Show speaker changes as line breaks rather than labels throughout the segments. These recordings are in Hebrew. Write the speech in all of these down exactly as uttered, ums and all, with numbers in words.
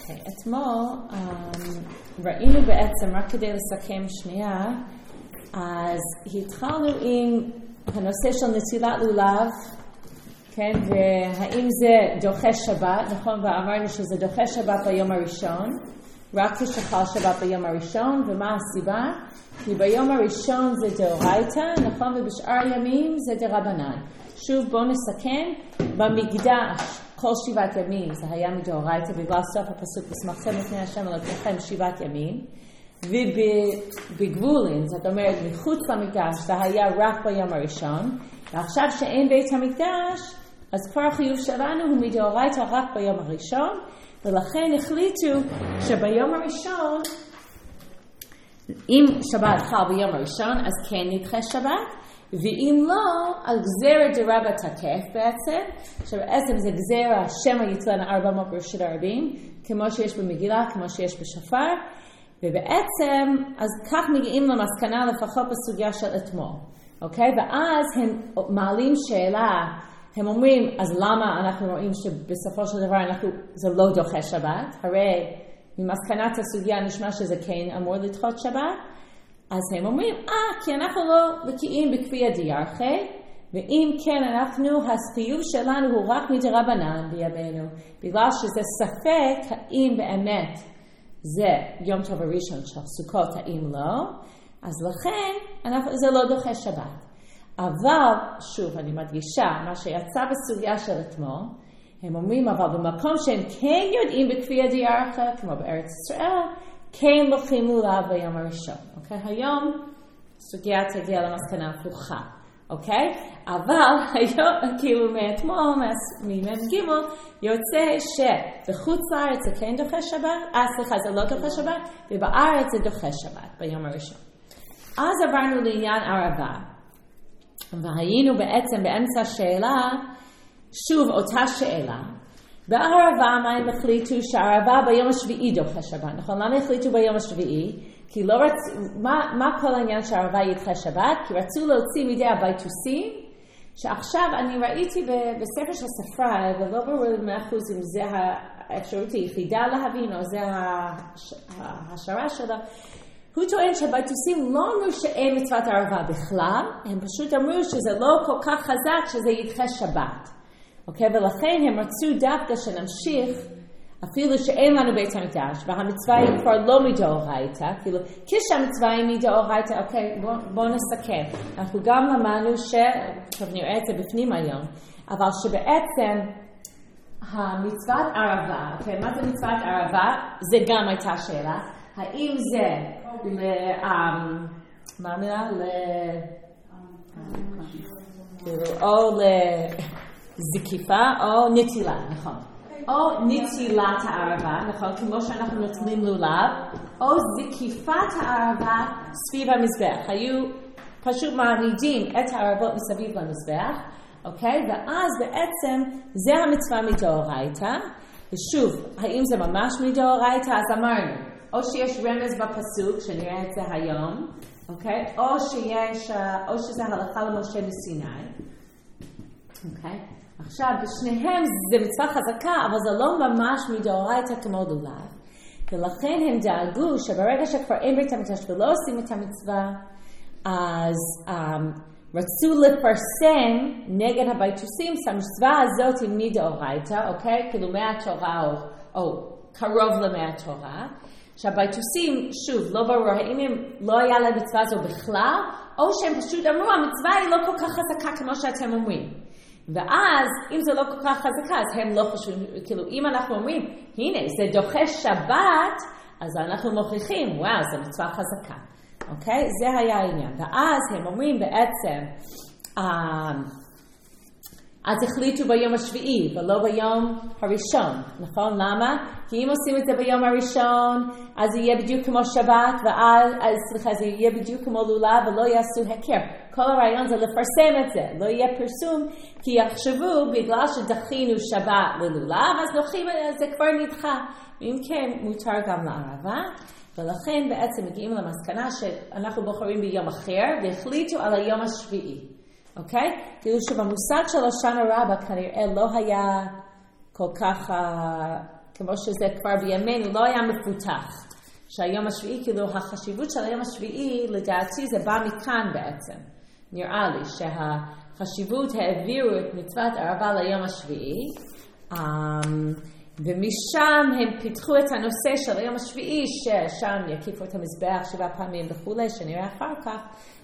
אוקיי, אתמול ראינו בעצם, רק כדי לסכם שנייה, אז התחלנו עם הנושא של נטילת לולב, כן, והאם זה דוחה שבת, נכון, ואמרנו שזה דוחה שבת ביום הראשון, רק כשחל שבת ביום הראשון, ומה הסיבה? כי ביום הראשון זה דאורייתא, נכון, ובשאר ימים זה דרבנן. שוב בואו נסכם, במקדש כל שבעת ימים זה היה מדאורייתא, בגלל סוף הפסוק ושמחתם לפני השם אלוקיכם שבעת ימים, ובגבולין, זאת אומרת מחוץ למקדש זה היה רק ביום הראשון, ועכשיו שאין בית המקדש, אז כבר החיוב שלנו הוא מדאורייתא רק ביום הראשון, ולכן החליטו שביום הראשון, אם שבת חל ביום הראשון, אז כן נדחה שבת, ואם לא, על גזירה דרבא תקף בעצם, שבעצם זה גזירה שמא יתלנה ארבע מאות ברשות הרבים, כמו שיש במגילה, כמו שיש בשופר, ובעצם, אז כך מגיעים למסקנה לפחות בסוגיה של אתמול, אוקיי? ואז הם מעלים שאלה, הם אומרים, אז למה אנחנו רואים שבסופו של דבר אנחנו, זה לא דוחה שבת? הרי ממסקנת הסוגיה נשמע שזה כן אמור לדחות שבת, אז הם אומרים, אה, כי אנחנו לא בקיאים בכפייה דיארכי, ואם כן אנחנו, החיוב שלנו הוא רק מדרבנן בימינו, בגלל שזה ספק האם באמת זה יום טוב הראשון של סוכות, האם לא, אז לכן אנחנו, זה לא דוחה שבת. אבל, שוב, אני מדגישה, מה שיצא בסוגיה של אתמול, הם אומרים, אבל במקום שהם כן יודעים בכפייה דיארכי, כמו בארץ ישראל, כן לוקחים לולב ביום הראשון, אוקיי? היום סוגיה תגיע למסקנה הפוכה, אוקיי? אבל היום, כאילו מאתמול, ממם גימל, יוצא שבחוץ לארץ זה כן דוחה שבת, אה, סליחה, זה לא דוחה שבת, ובארץ זה דוחה שבת ביום הראשון. אז עברנו לעניין ערבה, והיינו בעצם באמצע השאלה, שוב אותה שאלה, בערבה מה הם החליטו שהערבה ביום השביעי דוחה שבת, נכון? למה החליטו ביום השביעי? כי לא רצו, מה, מה כל העניין שהערבה ידחה שבת? כי רצו להוציא מידי הביתוסים, שעכשיו אני ראיתי בספר של ספרה, ולא ברור מאה אחוז אם זה האפשרות היחידה להבין, או זה ההשערה שלה, הוא טוען שהביתוסים לא אמרו שאין מצוות ערבה בכלל, הם פשוט אמרו שזה לא כל כך חזק שזה ידחה שבת. אוקיי, ולכן הם רצו דווקא שנמשיך, אפילו שאין לנו בית המקדש, והמצווה היא כבר לא מדאורייתא, כאילו, כשהמצווה היא מדאורייתא, אוקיי, בואו בוא נסכם. אנחנו גם למדנו ש... טוב, נראה את זה בפנים היום, אבל שבעצם המצוות ערבה, אוקיי, מה זה מצוות ערבה? זה גם הייתה שאלה. האם זה ל... מה המילה? ל... או ל... זקיפה או נטילה, נכון. או נטילת הערבה, נכון, כמו שאנחנו נוטלים לולב, או זקיפת הערבה סביב המזבח. היו פשוט מעמידים את הערבות מסביב למזבח, אוקיי? ואז בעצם זה המצווה מדאורייתא, ושוב, האם זה ממש מדאורייתא? אז אמרנו, או שיש רמז בפסוק, שנראה את זה היום, אוקיי? או שיש, או שזה הלכה למשה מסיני, אוקיי? עכשיו, בשניהם זה מצווה חזקה, אבל זה לא ממש מדאורייתא כמו לולב. ולכן הם דאגו שברגע שכבר אין בית המקדש ולא עושים את המצווה, אז um, רצו לפרסם נגד הביתוסים שהמצווה הזאת היא מדאורייתא, אוקיי? כאילו מהתורה או, או קרוב למהתורה. שהביתוסים, שוב, לא ברור, האם הם לא היה להם מצווה הזו בכלל, או שהם פשוט אמרו, המצווה היא לא כל כך חזקה כמו שאתם אומרים. ואז, אם זה לא כל כך חזקה, אז הם לא חושבים, כאילו, אם אנחנו אומרים, הנה, זה דוחה שבת, אז אנחנו מוכיחים, וואו, זה מצווה חזקה. אוקיי? זה היה העניין. ואז הם אומרים בעצם, אז החליטו ביום השביעי, ולא ביום הראשון, נכון? למה? כי אם עושים את זה ביום הראשון, אז זה יהיה בדיוק כמו שבת, ואז, סליחה, זה יהיה בדיוק כמו לולב, ולא יעשו הכר. כל הרעיון זה לפרסם את זה, לא יהיה פרסום, כי יחשבו, בגלל שדחינו שבת ללולב, אז נוחים, זה כבר נדחה. ואם כן, מותר גם לערבה, ולכן בעצם מגיעים למסקנה שאנחנו בוחרים ביום אחר, והחליטו על היום השביעי. אוקיי? כאילו שבמושג של השנה רבה כנראה לא היה כל כך כמו שזה כבר בימינו לא היה מפותח. שהיום השביעי, כאילו החשיבות של היום השביעי, לדעתי זה בא מכאן בעצם. נראה לי שהחשיבות העבירו את מצוות ערבה ליום השביעי, ומשם הם פיתחו את הנושא של היום השביעי, ששם יקיפו את המזבח שבע פעמים וכולי, שנראה אחר כך.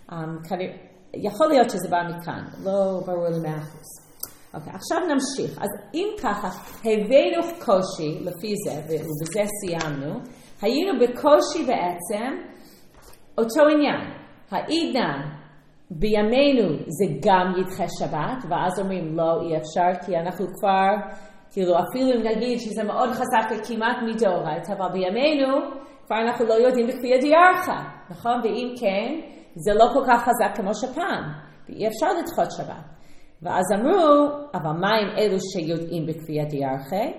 יכול להיות שזה בא מכאן, לא ברור לי מאה אחוז. אוקיי, עכשיו נמשיך. אז אם ככה, הבאנו קושי לפי זה, ובזה סיימנו, היינו בקושי בעצם אותו עניין. העידן בימינו זה גם ידחה שבת, ואז אומרים לא, אי אפשר, כי אנחנו כבר, כאילו אפילו אם נגיד שזה מאוד חזק וכמעט מדאורייתא, אבל בימינו כבר אנחנו לא יודעים בכפייה דיארכה, נכון? ואם כן, זה לא כל כך חזק כמו שפעם, ואי אפשר לדחות שבת. ואז אמרו, אבל מה עם אלו שיודעים בכפייה דיארכה?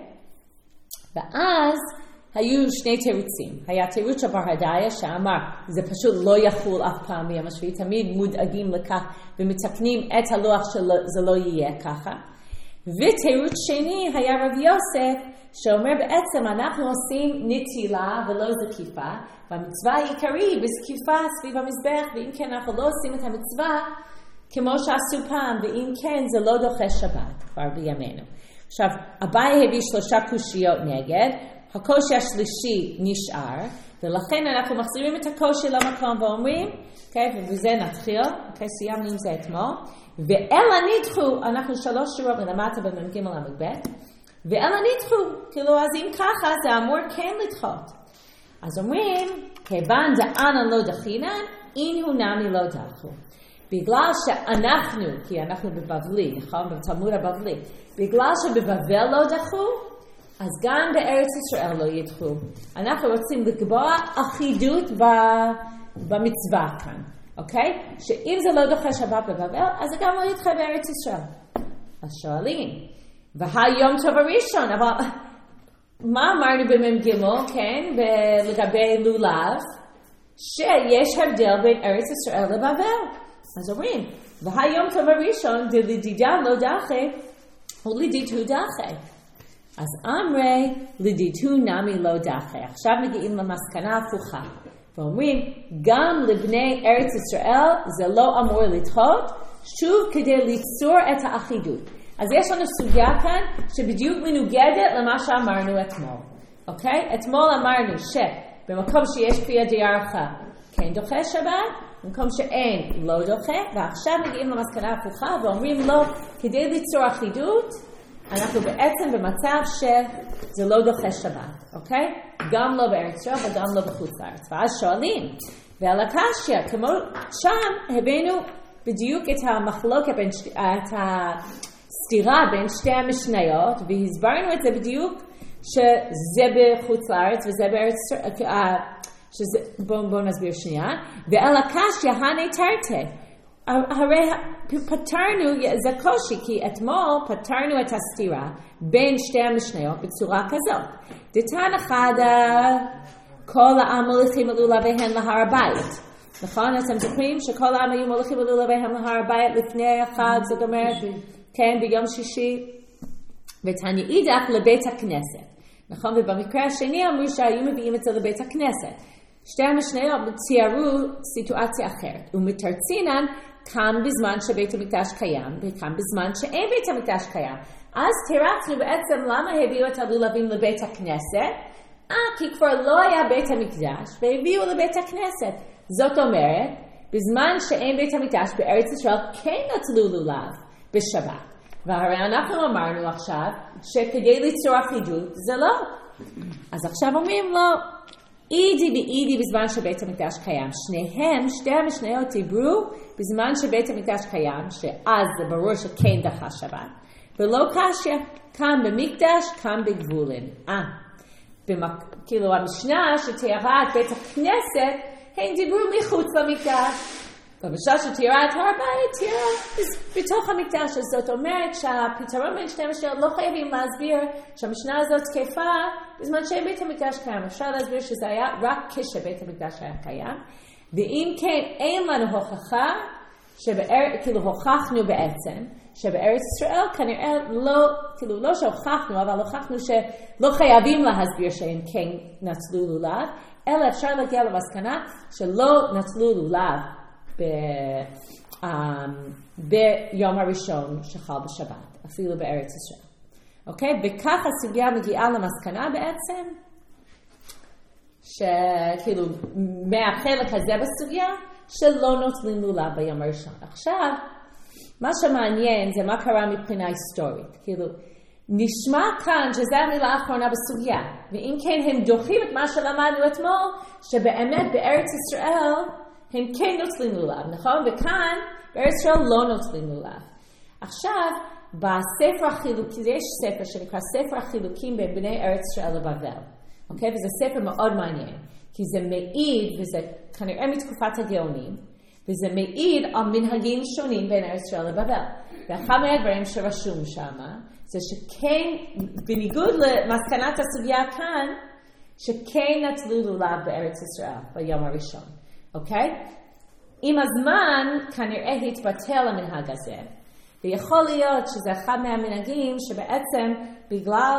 ואז היו שני תירוצים. היה תירוץ של ברהדאיה שאמר, זה פשוט לא יחול אף פעם ביום השביעי, תמיד מודאגים לכך ומתקנים את הלוח שזה לא יהיה ככה. ותירוץ שני היה רב יוסף, שאומר בעצם אנחנו עושים נטילה ולא זקיפה, והמצווה העיקרית בזקיפה סביב המזבח, ואם כן אנחנו לא עושים את המצווה כמו שעשו פעם, ואם כן זה לא דוחה שבת כבר בימינו. עכשיו, אביי הביא שלושה קושיות נגד, הקושי השלישי נשאר, ולכן אנחנו מחזירים את הקושי למקום ואומרים, okay, ובזה נתחיל, okay, סיימנו עם זה אתמול, ואלה נדחו, אנחנו שלוש שורות מלמטה במ"ג עמוד ב', ואלה נדחו, כאילו אז אם ככה זה אמור כן לדחות. אז אומרים, כיוון דאנה לא דחינן, אין הוא נמי לא דחו. בגלל שאנחנו, כי אנחנו בבבלי, נכון? בתלמוד הבבלי, בגלל שבבבל לא דחו, אז גם בארץ ישראל לא ידחו. אנחנו רוצים לקבוע אחידות במצווה כאן, אוקיי? שאם זה לא דוחה שבת בבבל, אז זה גם לא ידחה בארץ ישראל. אז שואלים, והיום טוב הראשון, אבל מה אמרנו במ"ג, כן? לגבי לולב, שיש הבדל בין ארץ ישראל לבבל. אז אומרים, והיום טוב הראשון, דלדידה לא דחה, ולדידו דחה. אז אמרי, לדידו נמי לא דחה. עכשיו מגיעים למסקנה הפוכה. ואומרים, גם לבני ארץ ישראל זה לא אמור לדחות, שוב כדי ליצור את האחידות. אז יש לנו סוגיה כאן שבדיוק מנוגדת למה שאמרנו אתמול. אוקיי? אתמול אמרנו שבמקום שיש כפייה דיארכה כן דוחה שבת, במקום שאין לא דוחה, ועכשיו מגיעים למסקנה הפוכה ואומרים לו, כדי ליצור אחידות, אנחנו בעצם במצב שזה לא דוחה שבת, אוקיי? גם לא בארץ ישראל וגם לא בחוץ לארץ. ואז שואלים, ועל הקשיא, כמו שם הבאנו בדיוק את המחלוקת, את הסתירה בין שתי המשניות, והסברנו את זה בדיוק שזה בחוץ לארץ וזה בארץ ישראל, שזה, בואו בוא נסביר שנייה, ועל הקשיא הני תרתי, הרי פתרנו, זה קושי, כי אתמול פתרנו את הסתירה בין שתי המשניות בצורה כזאת. דתן אחד, כל העם מוליכים ללולביהם להר הבית. נכון? אתם זוכרים שכל העם היו מוליכים ללולביהם להר הבית לפני החג, זאת אומרת, כן, ביום שישי, ותניא אידך לבית הכנסת. נכון? ובמקרה השני אמרו שהיו מביאים את זה לבית הכנסת. שתי המשניות ציירו סיטואציה אחרת, ומתרצינן כאן בזמן שבית המקדש קיים, וכאן בזמן שאין בית המקדש קיים. אז תרצנו בעצם למה הביאו את הלולבים לבית הכנסת, אה, כי כבר לא היה בית המקדש, והביאו לבית הכנסת. זאת אומרת, בזמן שאין בית המקדש בארץ ישראל, כן נטלו לולב בשבת. והרי אנחנו אמרנו עכשיו, שכדי ליצור אחידות, זה לא. אז עכשיו אומרים לו, אידי ואידי בזמן שבית המקדש קיים. שניהם, שתי המשניות דיברו בזמן שבית המקדש קיים, שאז זה ברור שכן דחה שבת. ולא קשיא, כאן במקדש, כאן בגבולין. אה, במק... כאילו המשנה שתיארה את בית הכנסת, הם דיברו מחוץ למקדש. ובשעה שתיארה את הר הבית, תיארה בתוך המקדש. אז זאת אומרת שהפתרון בין שתי המשניות לא חייבים להסביר שהמשנה הזאת תקפה בזמן שאין בית המקדש קיים. אפשר להסביר שזה היה רק כשבית המקדש היה קיים. ואם כן, אין לנו הוכחה, שבאר, כאילו הוכחנו בעצם, שבארץ ישראל כנראה לא, כאילו לא שהוכחנו, אבל הוכחנו שלא חייבים להסביר שהם כן נטלו לולב, אלא אפשר להגיע למסקנה שלא נטלו לולב ב, um, ביום הראשון שחל בשבת, אפילו בארץ ישראל. אוקיי? וכך הסוגיה מגיעה למסקנה בעצם, שכאילו מהחלק הזה בסוגיה, שלא נוטלים לולב ביום הראשון. עכשיו, מה שמעניין זה מה קרה מבחינה היסטורית. כאילו, נשמע כאן שזו המילה האחרונה בסוגיה, ואם כן הם דוחים את מה שלמדנו אתמול, שבאמת בארץ ישראל הם כן נוטלים לולב, נכון? וכאן בארץ ישראל לא נוטלים לולב. עכשיו, בספר החילוקים, יש ספר שנקרא ספר החילוקים בין בני ארץ ישראל לבבל. אוקיי? וזה ספר מאוד מעניין, כי זה מעיד, וזה כנראה מתקופת הגאונים, וזה מעיד על מנהגים שונים בין ארץ ישראל לבבל. ואחד מהדברים שרשום שם, זה שכן, בניגוד למסקנת הסוגיה כאן, שכן נטלו לולב בארץ ישראל ביום הראשון. אוקיי? עם הזמן כנראה התבטל המנהג הזה, ויכול להיות שזה אחד מהמנהגים שבעצם בגלל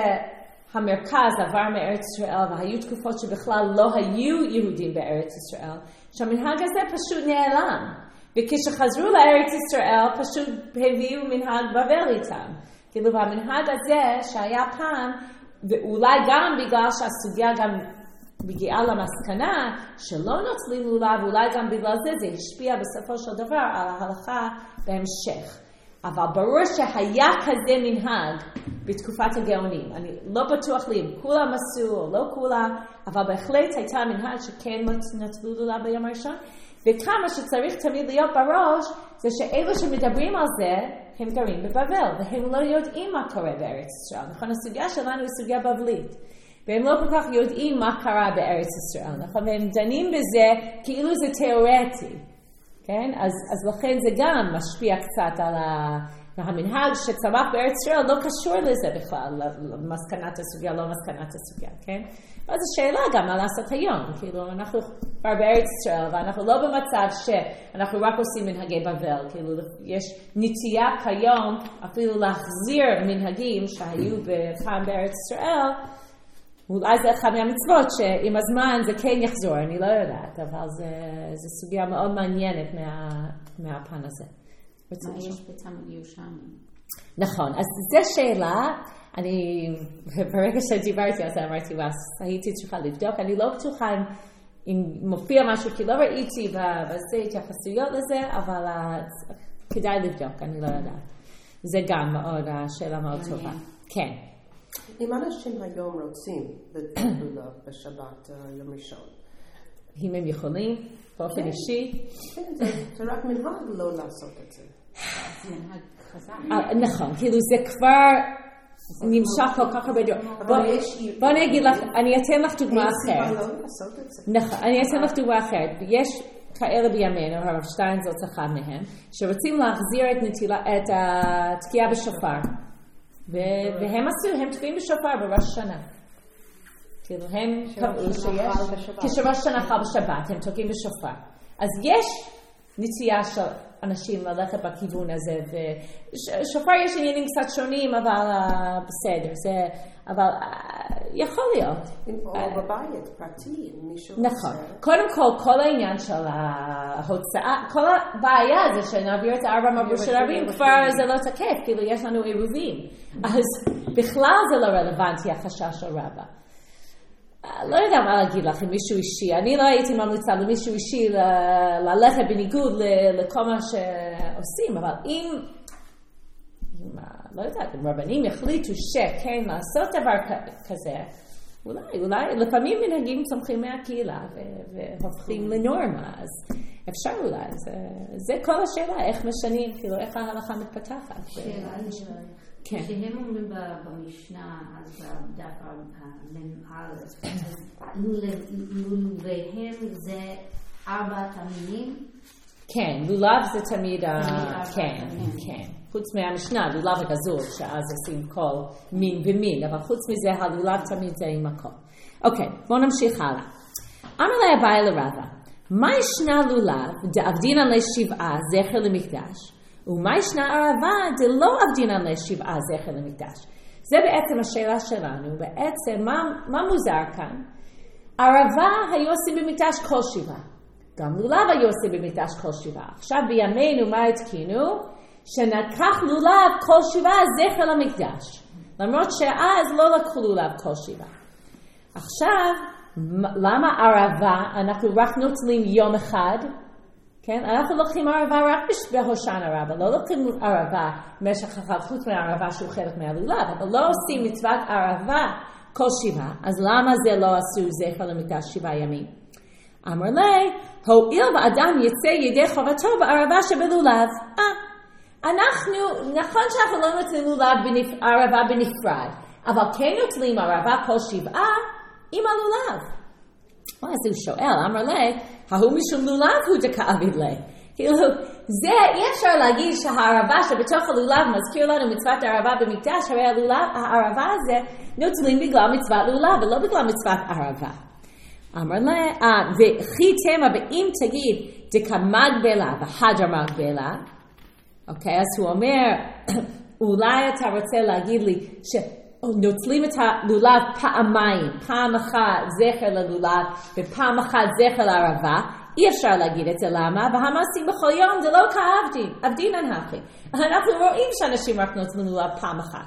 שהמרכז עבר מארץ ישראל והיו תקופות שבכלל לא היו יהודים בארץ ישראל, שהמנהג הזה פשוט נעלם. וכשחזרו לארץ ישראל פשוט הביאו מנהג בבל איתם. כאילו המנהג הזה שהיה פעם, ואולי גם בגלל שהסוגיה גם מגיעה למסקנה שלא נוטלים לולב, ואולי גם בגלל זה זה השפיע בסופו של דבר על ההלכה בהמשך. אבל ברור שהיה כזה מנהג בתקופת הגאונים. אני לא בטוח לי אם כולם עשו או לא כולם, אבל בהחלט הייתה מנהג שכן נטלו לולב ביום הראשון. וכמה שצריך תמיד להיות בראש, זה שאלו שמדברים על זה, הם גרים בבבל, והם לא יודעים מה קורה בארץ ישראל. נכון, הסוגיה שלנו היא סוגיה בבלית. והם לא כל כך יודעים מה קרה בארץ ישראל. נכון, והם דנים בזה כאילו זה תיאורטי. כן? אז, אז לכן זה גם משפיע קצת על ה... המנהג שצמח בארץ ישראל לא קשור לזה בכלל, למסקנת הסוגיה, לא מסקנת הסוגיה, כן? אז השאלה גם מה לעשות היום, כאילו אנחנו כבר בארץ ישראל ואנחנו לא במצב שאנחנו רק עושים מנהגי בבל, כאילו יש נטייה כיום אפילו להחזיר מנהגים שהיו בפעם בארץ ישראל, אולי זה אחד מהמצוות שעם הזמן זה כן יחזור, אני לא יודעת, אבל זה, זה סוגיה מאוד מעניינת מה, מהפן הזה.
מה יש בתלמוד ירושלמי?
נכון, אז זו שאלה, אני ברגע שדיברתי על זה אמרתי, הייתי צריכה לבדוק, אני לא בטוחה אם, אם מופיע משהו, כי לא ראיתי בזה התייחסויות לזה, אבל כדאי לבדוק, אני לא יודעת. זה גם מאוד, השאלה מאוד טובה. כן.
אם אנשים היום רוצים לטלול בשבת יום ראשון?
אם הם יכולים, באופן אישי?
כן, זה רק מנהג לא לעשות את זה.
זה מנהג חזק.
נכון, כאילו זה כבר נמשך כל כך הרבה דברים. בוא אני אגיד לך, אני אתן לך דוגמה אחרת. נכון, אני אתן לך דוגמה אחרת. יש כאלה בימינו, הרב שטיינזלץ אחד מהם, שרוצים להחזיר את התקיעה בשופר. והם עשו, הם תקועים בשופר בראש השנה. כאילו הם קבעו שיש, כשראש השנה חל בשבת, הם תוקעים בשופר. אז יש נטייה של אנשים ללכת בכיוון הזה, ושופר יש עניינים קצת שונים, אבל בסדר, זה, אבל יכול להיות.
או בבית, פרטי, מישהו עושה.
נכון. קודם כל, כל העניין של ההוצאה, כל הבעיה זה שנעביר את הארבע מאות של הרבים, כבר זה לא תקף, כאילו יש לנו עירובים. אז בכלל זה לא רלוונטי החשש של רבא. לא יודע מה להגיד לך, מישהו אישי. אני לא הייתי ממליצה למישהו אישי ללכת בניגוד לכל מה שעושים, אבל אם, לא יודעת, אם רבנים יחליטו שכן לעשות דבר כזה, אולי, אולי, לפעמים מנהגים צומחים מהקהילה והופכים לנורמה, אז אפשר אולי. זה כל השאלה, איך משנים, כאילו, איך ההלכה מתפתחת.
שאלה נשאלה. כשהם אומרים במשנה, אז בדף המנהל, לולביהם זה ארבע תמינים?
כן, לולב זה תמיד, כן, כן. חוץ מהמשנה, לולב הגזול, שאז עושים כל מין ומין, אבל חוץ מזה, הלולב תמיד זה עם הכל. אוקיי, בואו נמשיך הלאה. אמר לה אביי לרבא, מה ישנה לולב דאבדינן לשבעה זכר למקדש, ומה ישנה ערבה דלא עבדינן לשבעה זכר למקדש. זה בעצם השאלה שלנו. בעצם מה, מה מוזר כאן? ערבה היו עושים במקדש כל שבעה. גם לולב היו עושים במקדש כל שבעה. עכשיו בימינו מה התקינו? שנקח לולב כל שבעה זכר למקדש. למרות שאז לא לקחו לולב כל שבעה. עכשיו, למה ערבה אנחנו רק נוטלים יום אחד? כן? אנחנו לוקחים ערבה רק בהושענא רבה, לא לוקחים ערבה במשך החג, חוץ מהערבה שהוא חלק מהלולב, אבל לא עושים מצוות ערבה כל שבעה, אז למה זה לא עשו זכר למקדש שבעה ימים? אמר לי, הואיל ואדם יצא ידי חובתו בערבה שבלולב. אה, אנחנו, נכון שאנחנו לא נוטלים לולב בנפ... ערבה בנפרד, אבל כן נוטלים ערבה כל שבעה עם הלולב. אז הוא שואל, אמר לי, ההוא משום לולב הוא דכאביד לי. כאילו, זה אי אפשר להגיד שהערבה שבתוך הלולב מזכיר לנו מצוות הערבה במקדש, הרי הלולב, הערבה הזה נוטלים בגלל מצוות לולב ולא בגלל מצוות ערבה. אמר לי, וכי תמה ואם תגיד דקמגבלה והדר מגבלה, אוקיי, אז הוא אומר, אולי אתה רוצה להגיד לי ש... נוטלים את הלולב פעמיים, פעם אחת זכר ללולב ופעם אחת זכר לערבה, אי אפשר להגיד את זה למה, והמעשים בכל יום זה לא כעבדין, עבדין אנחי. אנחנו רואים שאנשים רק נוטלים לולב פעם אחת.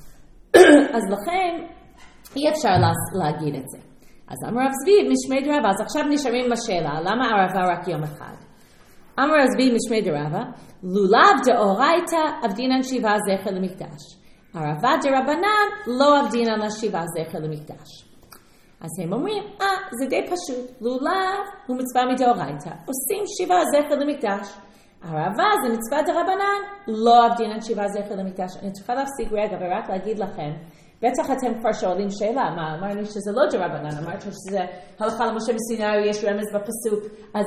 אז לכן אי אפשר להגיד את זה. אז אמר רב זבי משמי דרבה, אז עכשיו נשארים עם השאלה, למה ערבה רק יום אחד? אמר רב זבי משמי דרבה, לולב דאורייתא עבדינן שבעה זכר למקדש. ערבה דרבנן לא עבדינן לשבעה זכר למקדש. אז הם אומרים, אה, זה די פשוט, לולב הוא מצווה מדאורייתא, עושים שבעה זכר למקדש. ערבה זה מצווה דרבנן, לא עבדינן שבעה זכר למקדש. אני צריכה להפסיק רגע ורק להגיד לכם, בטח אתם כבר שואלים שאלה, מה, אמרנו שזה לא דרבנן, אמרת שזה הלכה למשה מסיני, יש רמז בפסוק, אז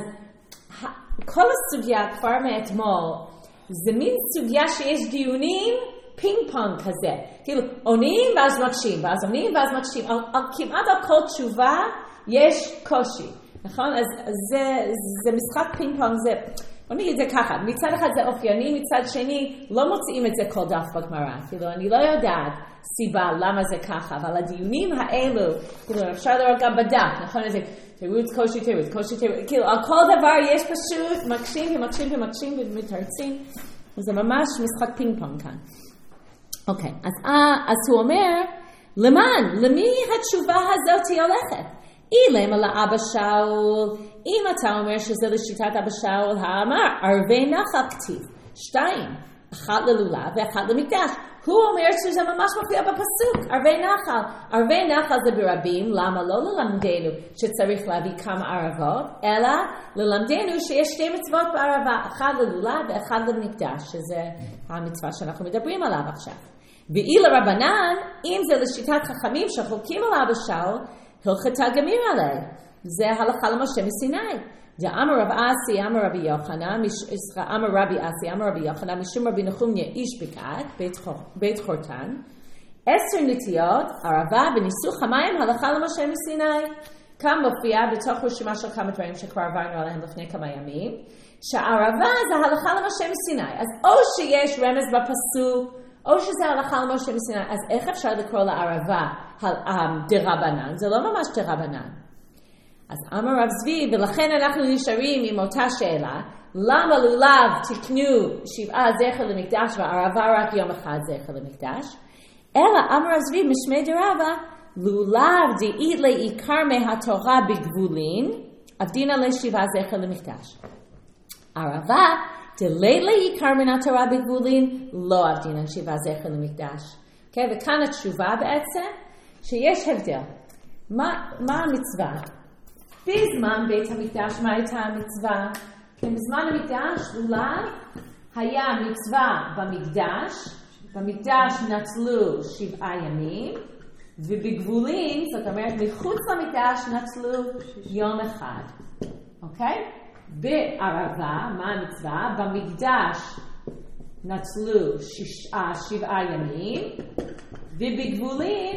כל הסוגיה כבר מאתמול, זה מין סוגיה שיש דיונים, פינג פונג כזה, כאילו עונים ואז מקשים, ואז עונים ואז מקשים, על, על, כמעט על כל תשובה יש קושי, נכון? אז זה, זה משחק פינג פונג, זה, בוא נגיד את זה ככה, מצד אחד זה אופייני, מצד שני לא מוצאים את זה כל דף בגמרא, כאילו אני לא יודעת סיבה למה זה ככה, אבל הדיונים האלו, כאילו אפשר לראות גם בדף, נכון? זה תירוץ קושי, תירוץ קושי, תירוץ, כאילו על כל דבר יש פשוט מקשים ומקשים ומקשים ומתרצים, וזה ממש משחק פינג פונג כאן. אוקיי, okay, אז, אז הוא אומר, למען, למי התשובה הזאת היא הולכת? אילם על האבא שאול, אם אתה אומר שזה לשיטת אבא שאול, האמר, ערבי נחל כתיב, שתיים, אחת ללולב ואחת למקדש. הוא אומר שזה ממש מופיע בפסוק, ערבי נחל. ערבי נחל זה ברבים, למה לא ללמדנו שצריך להביא כמה ערבות, אלא ללמדנו שיש שתי מצוות בערבה, אחת ללולב ואחת למקדש, שזה המצווה שאנחנו מדברים עליו עכשיו. ואילו רבנן, אם זה לשיטת חכמים שחולקים על אבא שאול, הלכתה גמיר עליה. זה הלכה למשה מסיני. דאמר רב אסי, אמר רבי יוחנן, אמר רבי אסי, אמר רבי יוחנן, משום רבי נחומיה איש בקעת, בית חורתן, עשר נטיות, ערבה וניסוך המים, הלכה למשה מסיני. כאן מופיע בתוך רשימה של כמה דברים שכבר עברנו עליהם לפני כמה ימים, שהערבה זה הלכה למשה מסיני. אז או שיש רמז בפסוק, או שזה הלכה למשה מסיני, אז איך אפשר לקרוא לערבה דרבנן? זה לא ממש דרבנן. אז אמר רב זבי, ולכן אנחנו נשארים עם אותה שאלה, למה לולב תקנו שבעה זכר למקדש וערבה רק יום אחד זכר למקדש? אלא אמר רב זבי משמי דרבה, לולב דאית לעיקר מהתורה בגבולין, עבדינן לשבעה זכר למקדש. ערבה דלית לעיקר מן התורה בגבולין, לא עבדינן שבעה זכר למקדש. Okay, וכאן התשובה בעצם, שיש הבדל. מה, מה המצווה? בזמן בית המקדש, מה הייתה המצווה? כי בזמן המקדש, לולב, היה מצווה במקדש, במקדש נטלו שבעה ימים, ובגבולין, זאת אומרת, מחוץ למקדש נטלו יום אחד. אוקיי? בערבה, מה המצווה? במקדש נטלו ששעה, שבעה ימים, ובגבולין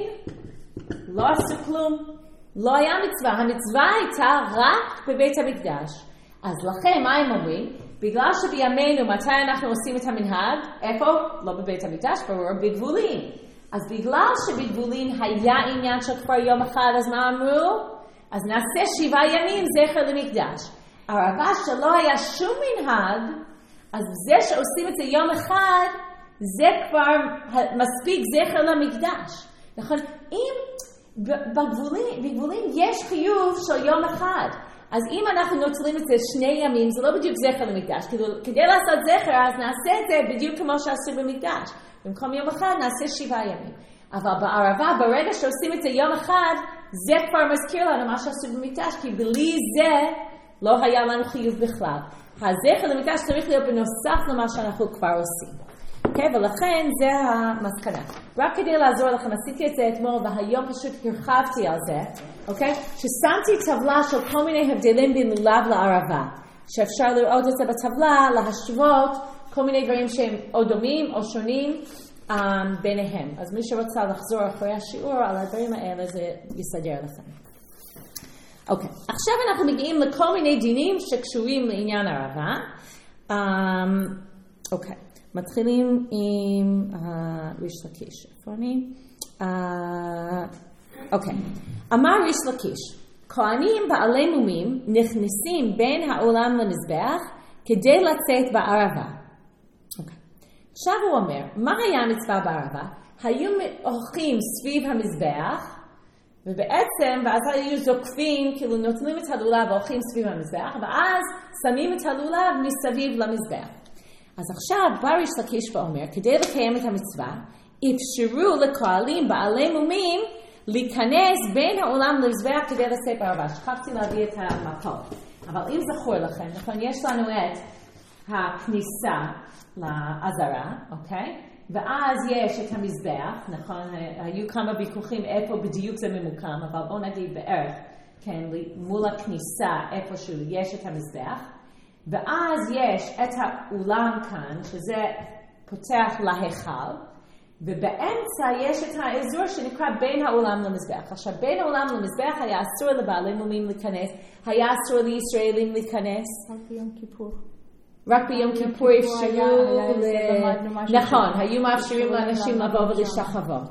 לא עשו כלום. לא היה מצווה, המצווה הייתה רק בבית המקדש. אז לכן, מה הם אומרים? בגלל שבימינו מתי אנחנו עושים את המנהג? איפה? לא בבית המקדש, ברור, בגבולין. אז בגלל שבגבולין היה עניין של כבר יום אחד, אז מה אמרו? אז נעשה שבעה ימים זכר למקדש. הרבה שלא היה שום מנהג, אז זה שעושים את זה יום אחד, זה כבר מספיק זכר למקדש. נכון? אם בגבולין, בגבולין יש חיוב של יום אחד, אז אם אנחנו נוצרים את זה שני ימים, זה לא בדיוק זכר למקדש. כדי, כדי לעשות זכר, אז נעשה את זה בדיוק כמו שעשו במקדש. במקום יום אחד, נעשה שבעה ימים. אבל בערבה, ברגע שעושים את זה יום אחד, זה כבר מזכיר לנו מה שעשו במקדש, כי בלי זה לא היה לנו חיוב בכלל. הזכר למקדש צריך להיות בנוסף למה שאנחנו כבר עושים. Okay, ולכן זה המסקנה. רק כדי לעזור לכם, עשיתי את זה אתמול והיום פשוט הרחבתי על זה, okay? ששמתי טבלה של כל מיני הבדלים בין לולב לערבה, שאפשר לראות את זה בטבלה, להשוות כל מיני דברים שהם או דומים או שונים um, ביניהם. אז מי שרוצה לחזור אחרי השיעור על הדברים האלה, זה יסדר לכם. אוקיי, okay. עכשיו אנחנו מגיעים לכל מיני דינים שקשורים לעניין ערבה. אוקיי. Um, okay. מתחילים עם ריש לקיש. איפה אני? אוקיי. אמר ריש לקיש, כהנים בעלי מומים נכנסים בין העולם למזבח כדי לצאת בערבה. אוקיי. עכשיו הוא אומר, מה היה המצווה בערבה? היו הולכים סביב המזבח, ובעצם, ואז היו זוקפים, כאילו נותנים את הלולב והולכים סביב המזבח, ואז שמים את הלולב מסביב למזבח. אז עכשיו בא ריש לקיש ואומר, כדי לקיים את המצווה, אפשרו לכהנים בעלי מומים להיכנס בין העולם למזבח כדי לצאת בערבה. שכחתי להביא את המפות. אבל אם זכור לכם, נכון, יש לנו את הכניסה לעזרה, אוקיי? ואז יש את המזבח, נכון? היו כמה ויכוחים איפה בדיוק זה ממוקם, אבל בואו נגיד בערך, כן, מול הכניסה איפשהו יש את המזבח. ואז יש את האולם כאן, שזה פותח להיכל, ובאמצע יש את האזור שנקרא בין האולם למזבח. עכשיו, בין האולם למזבח היה אסור לבעלי מומים להיכנס, היה אסור לישראלים להיכנס.
רק ביום כיפור.
רק ביום כיפור אפשרו, נכון, היו מאפשרים לאנשים לבוא ולהשתחוות.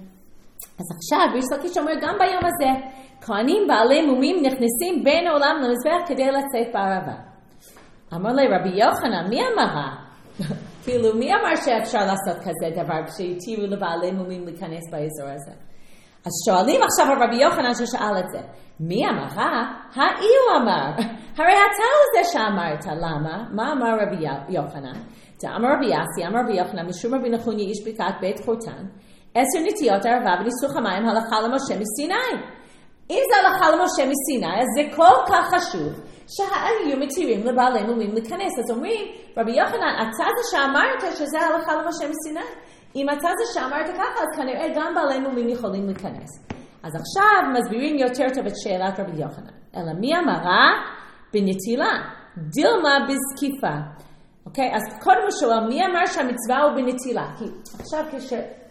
אז עכשיו, ריש לקיש אומר גם ביום הזה, כהנים בעלי מומים נכנסים בין העולם למזבח כדי לצאת בערבה. אמר לי, רבי יוחנן, מי אמרה? כאילו, מי אמר שאפשר לעשות כזה דבר כשהתירו לבעלי מומים להיכנס באזור הזה? אז שואלים עכשיו על רבי יוחנן ששאל את זה. מי אמרה? האי הוא אמר. הרי אתה הוא זה שאמרת. למה? מה אמר רבי יוחנן? אמר רבי יאסי, אמר רבי יוחנן, משום רבי נחוניה איש בקעת בית חורתן, עשר נטיות ערבה וניסוך המים הלכה למשה מסיני. אם זה הלכה למשה מסיני, אז זה כל כך חשוב. שהיו מתירים לבעלי מומים להיכנס. אז אומרים, רבי יוחנן, אתה זה שאמרת שזה הלכה למשה מסיני. אם אתה זה שאמרת ככה, אז כנראה גם בעלי מומים יכולים להיכנס. אז עכשיו מסבירים יותר טוב את שאלת רבי יוחנן. אלא מי אמרה? בנטילה. דילמה בזקיפה. אוקיי? אז קודם הוא שואל, מי אמר שהמצווה הוא בנטילה? כי עכשיו כש...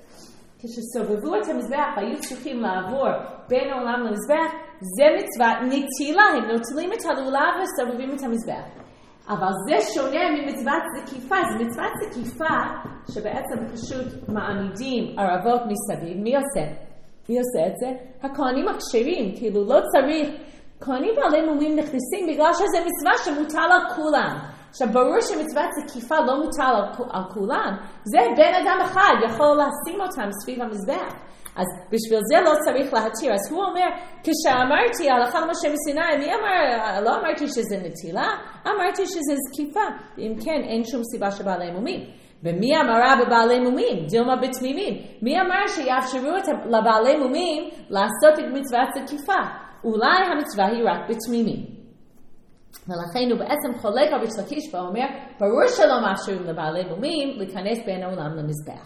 כשסובבו את המזבח, היו צריכים לעבור בין העולם למזבח, זה מצווה נטילה, הם נוטלים את הלולב וסובבים את המזבח. אבל זה שונה ממצוות זקיפה, זה מצוות זקיפה שבעצם פשוט מעמידים ערבות מסביב. מי עושה? מי עושה את זה? הכהנים הכשרים, כאילו לא צריך, כהנים בעלי מומים נכנסים בגלל שזה מצווה שמוטל על כולם. עכשיו ברור שמצוות זקיפה לא מוטל על, על כולם, זה בן אדם אחד יכול לשים אותם סביב המזבח. אז בשביל זה לא צריך להתיר. אז הוא אומר, כשאמרתי הלכה למשה מסיני, מי אמר, לא אמרתי שזה נטילה, אמרתי שזה זקיפה. אם כן, אין שום סיבה שבעלי מומים. ומי אמרה בבעלי מומים? דילמה בתמימים. מי אמר שיאפשרו לבעלי מומים לעשות את מצוות זקיפה? אולי המצווה היא רק בתמימים. ולכן הוא בעצם חולק על ריש לקיש ואומר, ברור שלא מאפשרים לבעלי מומים להיכנס בין העולם למזבח.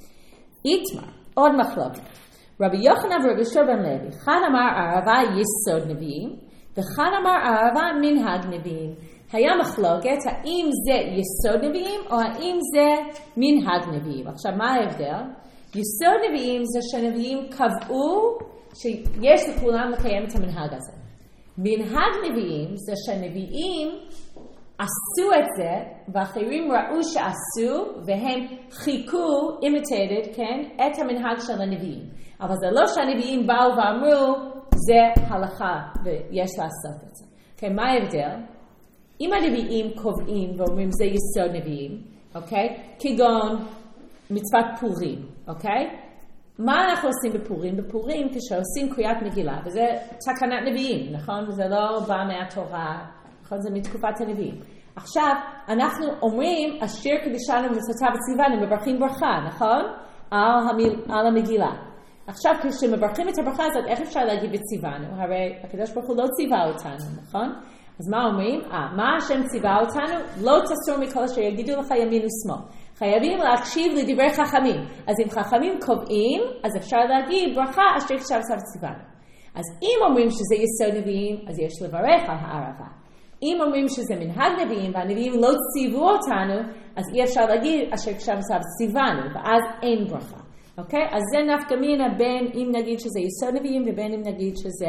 איתמר, עוד מחלוקת. רבי יוחנן ורבי יהושע בן לוי, אחד אמר ערבה יסוד נביאים, ואחד אמר ערבה מנהג נביאים. היה מחלוקת, האם זה יסוד נביאים או האם זה מנהג נביאים. עכשיו מה ההבדל? יסוד נביאים זה שנביאים קבעו שיש לכולם לקיים את המנהג הזה. מנהג נביאים זה שהנביאים עשו את זה, ואחרים ראו שעשו, והם חיכו, imitated, כן, את המנהג של הנביאים. אבל זה לא שהנביאים באו ואמרו, זה הלכה, ויש לעשות את זה. אוקיי, מה ההבדל? אם הנביאים קובעים ואומרים, זה יסוד נביאים, אוקיי? כגון מצוות פורים, אוקיי? מה אנחנו עושים בפורים? בפורים כשעושים קריאת מגילה, וזה תקנת נביאים, נכון? וזה לא בא מהתורה, נכון? זה מתקופת הנביאים. עכשיו, אנחנו אומרים, אשר קדישנו ומצוותיו וציוונו, מברכים ברכה, נכון? על, המיל, על המגילה. עכשיו, כשמברכים את הברכה הזאת, איך אפשר להגיד וציוונו? הרי הקדוש ברוך הוא לא ציווה אותנו, נכון? אז מה אומרים? אה, מה השם ציווה אותנו? לא תסור מכל אשר יגידו לך ימין ושמאל. חייבים להקשיב לדברי חכמים. אז אם חכמים קובעים, אז אפשר להגיד ברכה אשר עכשיו ציוונו. אז אם אומרים שזה יסוד נביאים, אז יש לברך על הערבה. אם אומרים שזה מנהג נביאים, והנביאים לא ציוו אותנו, אז אי אפשר להגיד אשר עכשיו ציוונו, ואז אין ברכה. אוקיי? אז זה נפקא מינה בין אם נגיד שזה יסוד נביאים, ובין אם נגיד שזה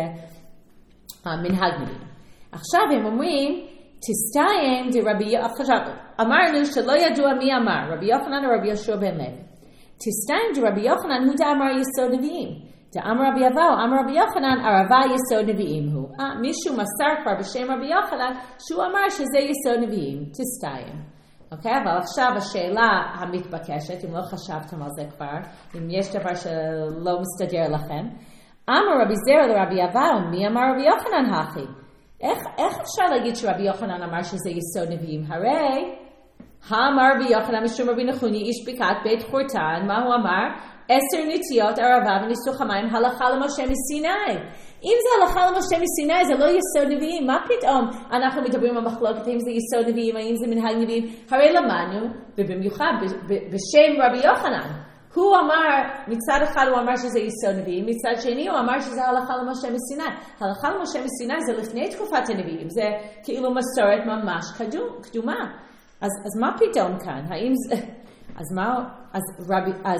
uh, מנהג נביאים. עכשיו הם אומרים, תסתיים דרבי יוחנן, אמרנו שלא ידוע מי אמר, רבי יוחנן או רבי יהושע בן לוי. תסתיים דרבי יוחנן הוא דאמר יסוד נביאים. דאמר רבי אבאו, אמר רבי יוחנן, ערבה יסוד נביאים הוא. אה, מישהו מסר כבר בשם רבי יוחנן, שהוא אמר שזה יסוד נביאים. תסתיים. אוקיי? אבל עכשיו השאלה המתבקשת, אם לא חשבתם על זה כבר, אם יש דבר שלא מסתדר לכם, אמר רבי זרע לרבי אבאו, מי אמר רבי יוחנן הכי? איך, איך אפשר להגיד שרבי יוחנן אמר שזה יסוד נביאים? הרי, האמר רבי יוחנן משום רבי נחוני איש בקעת בית חורתן, מה הוא אמר? עשר נטיות ערבה וניסוך המים הלכה למשה מסיני. אם זה הלכה למשה מסיני זה לא יסוד נביאים, מה פתאום אנחנו מדברים על מחלוקת אם זה יסוד נביאים, האם זה מנהג נביאים? הרי למדנו, ובמיוחד בשם רבי יוחנן, הוא אמר, מצד אחד הוא אמר שזה יסוד נביאים, מצד שני הוא אמר שזה הלכה למשה מסיני. הלכה למשה מסיני זה לפני תקופת הנביאים, זה כאילו מסורת ממש קדום, קדומה. אז, אז מה פתאום כאן? האם זה, אז מה, אז רבי, אז,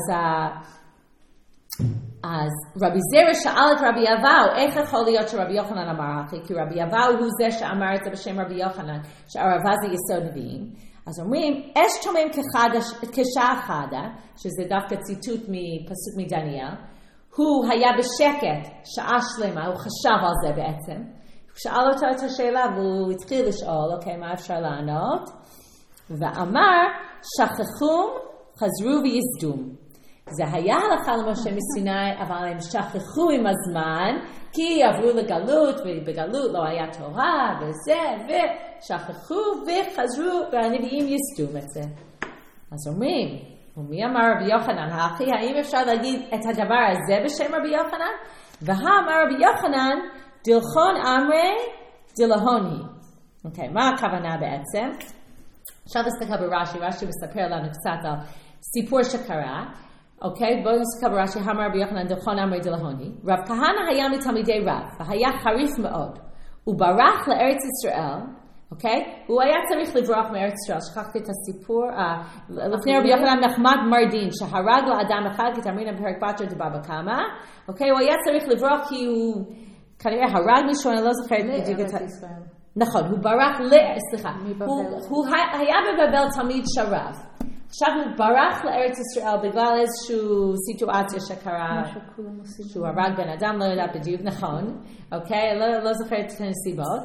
אז רבי זרע שאל את רבי אבאו, איך יכול להיות שרבי יוחנן אמר אחי? כי רבי אבאו הוא זה שאמר את זה בשם רבי יוחנן, שערבה זה יסוד נביאים. אז אומרים, אש תומם כשעה חדה, שזה דווקא ציטוט מפסוק מדניאל, הוא היה בשקט שעה שלמה, הוא חשב על זה בעצם. הוא שאל אותו את השאלה והוא התחיל לשאול, אוקיי, מה אפשר לענות? ואמר, שכחום, חזרו ויסדום. זה היה הלכה למשה מסיני, אבל הם שכחו עם הזמן, כי עברו לגלות, ובגלות לא היה תורה, וזה, ושכחו וחזרו, והנביאים יסדום את זה. אז אומרים, ומי אמר רבי יוחנן, האחי, האם אפשר להגיד את הדבר הזה בשם רבי יוחנן? והאמר רבי יוחנן, דלכון אמרי, דלהון היא. אוקיי, מה הכוונה בעצם? עכשיו נסתכל ברש"י, רש"י מספר לנו קצת על סיפור שקרה, אוקיי, בואו נסתכל ברש"י, אמר רבי יוחנן דלכון אמרי דלהוני. רב כהנא היה מתלמידי רב, והיה חריף מאוד. הוא ברח לארץ ישראל, אוקיי? הוא היה צריך לברוח מארץ ישראל, שכחתי את הסיפור, לפני רבי יוחנן נחמד מרדין, שהרג לאדם אחד, כי תאמרינה בפרק בתר דבבא קמא, אוקיי? הוא היה צריך לברוח כי הוא כנראה הרג מישהו, אני לא זוכרת בדיוק את ה... נכון, הוא ברח ל... סליחה, הוא היה בבבל תלמיד שרב. עכשיו הוא ברח לארץ ישראל בגלל איזושהי סיטואציה שקרה, שהוא הרג בן אדם, לא יודע בדיוק, נכון, אוקיי? לא זוכרת את הנסיבות.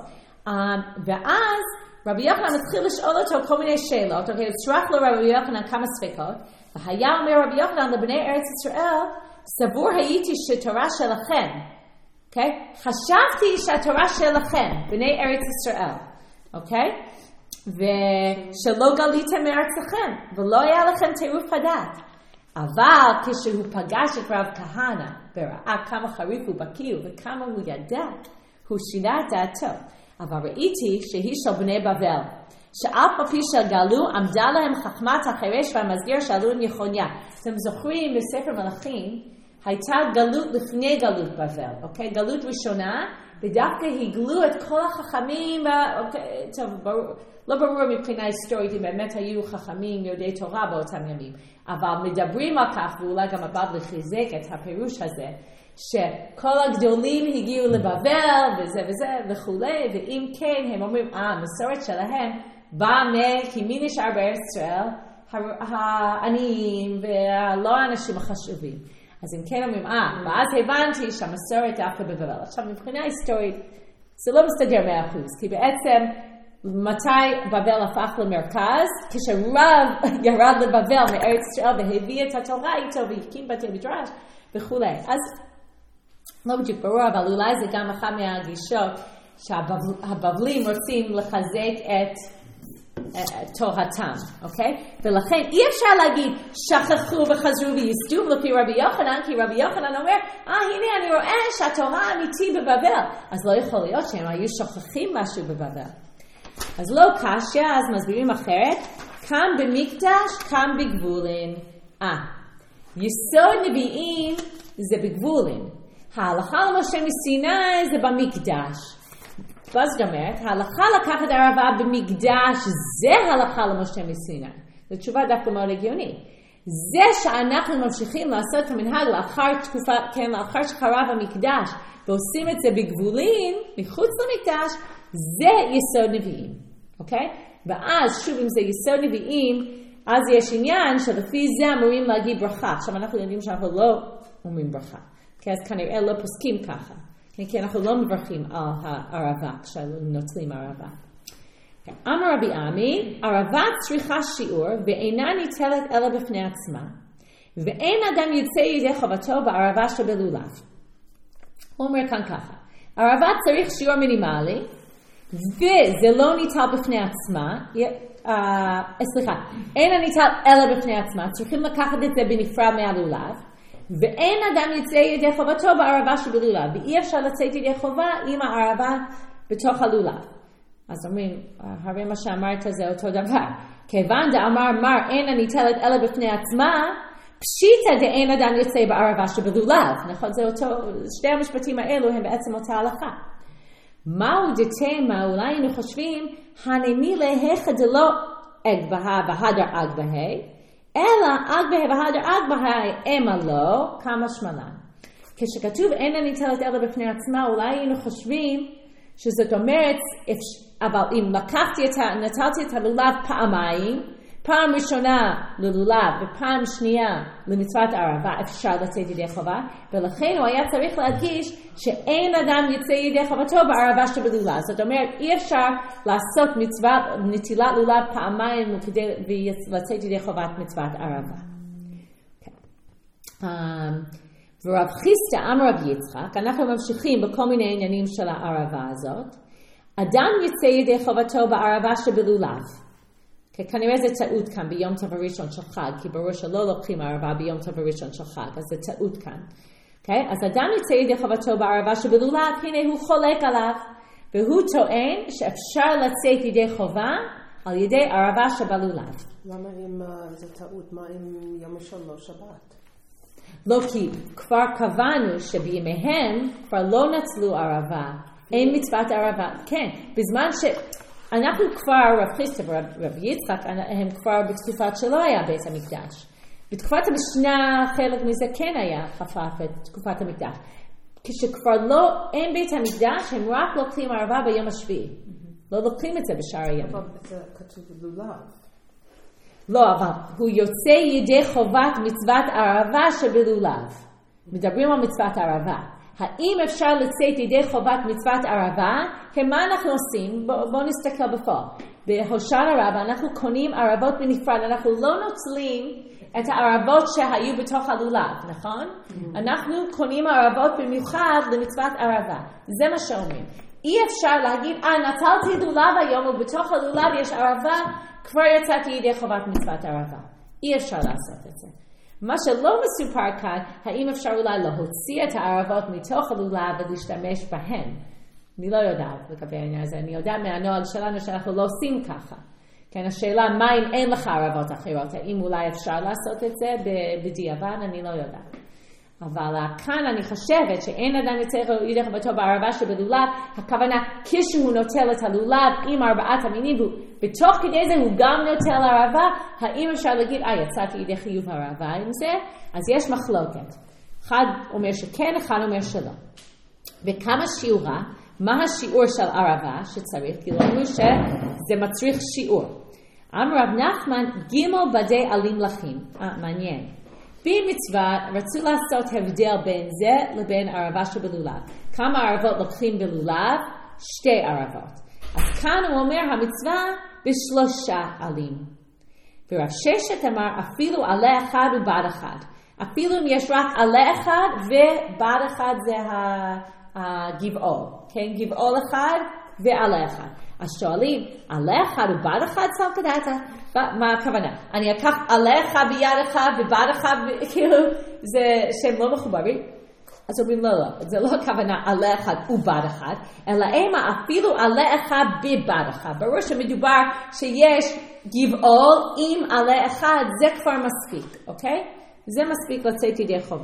ואז רבי יוחנן התחיל לשאול אותו כל מיני שאלות, אוקיי? הצטרך לו רבי יוחנן כמה ספקות, והיה אומר רבי יוחנן לבני ארץ ישראל, סבור הייתי שתורה שלכם, אוקיי? חשבתי שהתורה שלכם, בני ארץ ישראל, אוקיי? ושלא גליתם מארצכם, ולא היה לכם טירוף הדעת. אבל כשהוא פגש את רב כהנא, וראה כמה חריף הוא בקיא וכמה הוא ידע, הוא שינה את דעתו. אבל ראיתי שהיא של בני בבל, שאף על פי שגלו עמדה להם חכמת החירש והמסגר שעלו עם יחוניה. אתם זוכרים בספר מלכים, הייתה גלות לפני גלות בבל, אוקיי? גלות ראשונה, ודווקא הגלו את כל החכמים, אוקיי, טוב, ברור, לא ברור מבחינה היסטורית אם באמת היו חכמים יודעי תורה באותם ימים, אבל מדברים על כך, ואולי גם הבבלי חיזק את הפירוש הזה, שכל הגדולים הגיעו לבבל וזה וזה וכולי, ואם כן הם אומרים, אה, המסורת שלהם בא כי מי נשאר בארץ ישראל? העניים ולא האנשים החשובים. אז אם כן אומרים, אה, ואז הבנתי שהמסורת דווקא בבבל. עכשיו, מבחינה היסטורית, זה לא מסתדר מאה אחוז, כי בעצם, מתי בבל הפך למרכז? כשרב ירד לבבל מארץ ישראל והביא את התורה איתו והקים בתי מדרש וכו'. אז לא בדיוק ברור, אבל אולי זה גם אחת מהגישות שהבבלים רוצים לחזק את תורתם, אוקיי? ולכן אי אפשר להגיד שכחו וחזרו ויסדו לפי רבי יוחנן, כי רבי יוחנן אומר, אה הנה אני רואה שהתורה אמיתי בבבל. אז לא יכול להיות שהם היו שוכחים משהו בבבל. אז לא קשיא, אז מסבירים אחרת, כאן במקדש, כאן בגבולין. אה, יסוד נביאים זה בגבולין. ההלכה למשה מסיני זה במקדש. ואז זאת אומרת, ההלכה לקחת ערבה במקדש זה הלכה למשה מסיני. זו תשובה דווקא מאוד הגיונית. זה שאנחנו ממשיכים לעשות את המנהג לאחר תקופה, כן, לאחר שחרב המקדש, ועושים את זה בגבולין, מחוץ למקדש, זה יסוד נביאים, אוקיי? ואז שוב אם זה יסוד נביאים, אז יש עניין שלפי זה אמורים להגיד ברכה. עכשיו אנחנו יודעים שאנחנו לא אומרים ברכה, כי אז כנראה לא פוסקים ככה, כי אנחנו לא מברכים על הערבה כשנוטלים ערבה. אמר רבי עמי, ערבה צריכה שיעור ואינה ניטלת אלא בפני עצמה, ואין אדם יוצא ידי חובתו בערבה שבלולב. הוא אומר כאן ככה, ערבה צריך שיעור מינימלי, וזה לא ניטל בפני עצמה, uh, סליחה, אין הניטל אלא בפני עצמה, צריכים לקחת את זה בנפרד מהלולב, ואין אדם יצא ידי חובתו בערבה שבלולב, ואי אפשר לצאת ידי חובה עם הערבה בתוך הלולב. אז אומרים, הרי מה שאמרת זה אותו דבר. כיוון דאמר מר אין הניטלת אלא בפני עצמה, פשיטא דאין אדם יוצא בערבה שבלולב. נכון, זה אותו, שתי המשפטים האלו הם בעצם אותה הלכה. מהו דתמה, אולי היינו חושבים, הנמי להיכא דלא אגבהה והדר אגבהה, אלא אגבהה והדר אגבהה אמה לא, כמה שמלן. כשכתוב אין הניטלת אלא בפני עצמה, אולי היינו חושבים שזאת אומרת, אבל אם לקחתי את, נטלתי את הלולב פעמיים, פעם ראשונה ללולב ופעם שנייה למצוות ערבה, אפשר לצאת ידי חובה, ולכן הוא היה צריך להדגיש שאין אדם יצא ידי חובתו בערבה שבלולב. זאת אומרת, אי אפשר לעשות מצוות נטילת לולב פעמיים כדי לצאת ידי חובת מצוות ערבה. Okay. Um, ורב חיסטה אמר רב יצחק, אנחנו ממשיכים בכל מיני עניינים של הערבה הזאת, אדם יצא ידי חובתו בערבה שבלולב. Okay, כנראה זה טעות כאן ביום טוב הראשון של חג, כי ברור שלא לוקחים ערבה ביום טוב הראשון של חג, אז זה טעות כאן. Okay? אז אדם יצא ידי חובתו בערבה שבלולב, הנה הוא חולק עליו, והוא טוען שאפשר לצאת ידי חובה על ידי ערבה שבלולב.
למה אם זה טעות? מה אם יום ראשון לא שבת?
לא, כי כבר קבענו שבימיהם כבר לא נצלו ערבה, אין מצוות ערבה. כן, בזמן שאנחנו כבר, רב חיסטה ורב יצחק, הם כבר בתקופת שלא היה בית המקדש. בתקופת המשנה חלק מזה כן היה חפף את תקופת המקדש. כשכבר לא, אין בית המקדש, הם רק לוקחים ערבה ביום השביעי. לא לוקחים את זה בשאר הימים.
אבל זה כתוב לולב.
לא, אבל הוא יוצא ידי חובת מצוות ערבה שבלולב. מדברים על מצוות ערבה. האם אפשר לצאת ידי חובת מצוות ערבה? מה אנחנו עושים? בואו בוא נסתכל בפועל. בהושענא רבה אנחנו קונים ערבות בנפרד, אנחנו לא נוצלים את הערבות שהיו בתוך הלולב, נכון? Mm-hmm. אנחנו קונים ערבות במיוחד למצוות ערבה. זה מה שאומרים. אי אפשר להגיד, אה, נטלתי לולב היום ובתוך הלולב יש ערבה, כבר יצאתי ידי חובת מצוות ערבה. אי אפשר לעשות את זה. מה שלא מסופר כאן, האם אפשר אולי להוציא את הערבות מתוך הלולב ולהשתמש בהן? אני לא יודעת לגבי העניין הזה. אני יודעת מהנוהל שלנו שאנחנו לא עושים ככה. כן, השאלה, מה אם אין לך ערבות אחרות? האם אולי אפשר לעשות את זה בדיעבד? אני לא יודעת. אבל כאן אני חושבת שאין אדם יצא ידי חובתו בערבה שבלולב, הכוונה כשהוא נוטל את הלולב עם ארבעת המינים, בתוך כדי זה הוא גם נוטל ערבה, האם אפשר להגיד, אה, יצאתי ידי חיוב ערבה עם זה? אז יש מחלוקת. אחד אומר שכן, אחד אומר שלא. וכמה שיעורה, מה השיעור של ערבה שצריך? כי לא אמרו שזה מצריך שיעור. אמר רב נחמן, גימל בדי עלים לחים. אה, מעניין. במצווה רצו לעשות הבדל בין זה לבין ערבה שבלולב. כמה ערבות לוקחים בלולב? שתי ערבות. אז כאן הוא אומר המצווה בשלושה עלים. ורב ששת אמר אפילו עלה אחד ובד אחד. אפילו אם יש רק עלה אחד ובד אחד זה הגבעול. כן, גבעול אחד ועלה אחד. אז שואלים, עלה אחד ובד אחד סלקא דעתא? מה הכוונה? אני אקח עלה אחד ביד אחד ובד אחד, כאילו, זה שהם לא מחוברים. אז אומרים, לא, לא, זה לא הכוונה עלה אחד ובד אחד, אלא אימה אפילו עלה אחד בבד אחד. ברור שמדובר שיש גבעול עם עלה אחד, זה כבר מספיק, אוקיי? זה מספיק לצאת ידי חובה.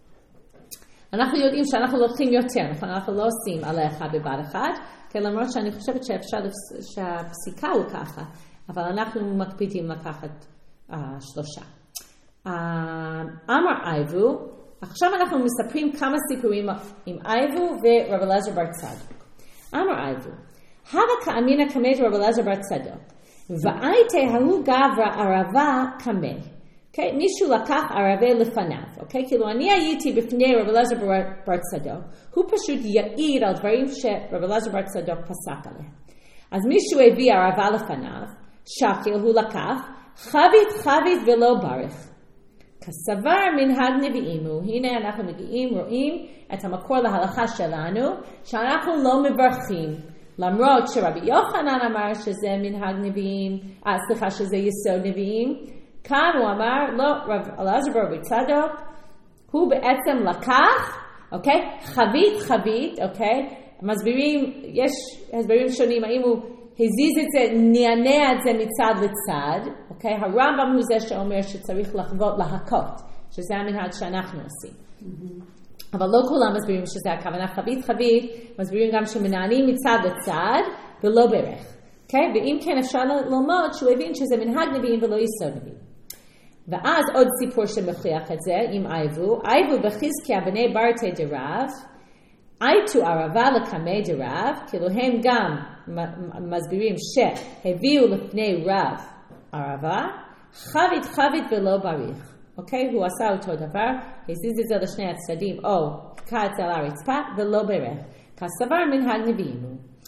אנחנו יודעים שאנחנו לוקחים יותר, נכון? אנחנו לא עושים עלה אחד בבד אחד, כי למרות שאני חושבת שאפשר שהפסיקה הוא ככה, אבל אנחנו מקפידים לקחת uh, שלושה. Uh, אמר אייבו, עכשיו אנחנו מספרים כמה סיפורים עם אייבו ורב אלעזר בר צדוק. אמר אייבו, הווה כאמינא קמא דרב אלעזר בר צדוק, והייתי ההוא גברא ערבה קמא. Okay, מישהו לקח ערבה לפניו, okay? כאילו אני הייתי בפני רב אלעזר בר צדוק, הוא פשוט יעיד על דברים שרב אלעזר בר צדוק פסק עליהם. אז מישהו הביא ערבה לפניו, שקיל הוא לקח, חבית חבית ולא ברך. כסבר מנהג נביאים הוא, הנה אנחנו מגיעים, רואים את המקור להלכה שלנו, שאנחנו לא מברכים, למרות שרבי יוחנן אמר שזה מנהג נביאים, אה, סליחה שזה יסוד נביאים, כאן הוא אמר, לא, רב אלעזר בר צדוק, הוא בעצם לקח, אוקיי, חבית חבית, אוקיי, מסבירים, יש הסברים שונים, האם הוא הזיז את זה, נענע את זה מצד לצד, אוקיי, הרמב"ם הוא זה שאומר שצריך לחוות להכות, שזה המנהג שאנחנו עושים. Mm-hmm. אבל לא כולם מסבירים שזה הכוונה חבית חבית, מסבירים גם שמנענים מצד לצד ולא ברך. אוקיי, ואם כן אפשר ללמוד שהוא הבין שזה מנהג נביאים ולא יסוד נביאים. ואז עוד סיפור שמוכיח את זה עם אייבו, אייבו בחזקיה בני ברטי דרב, אייתו ערבה לקמא דרב, כאילו הם גם מסבירים שהביאו לפני רב ערבה, חבית חבית ולא בריך. אוקיי? הוא עשה אותו דבר, הזיז את זה לשני הצדדים, או תקע את זה על הרצפה ולא ברך. כסבר מנהג נביאים.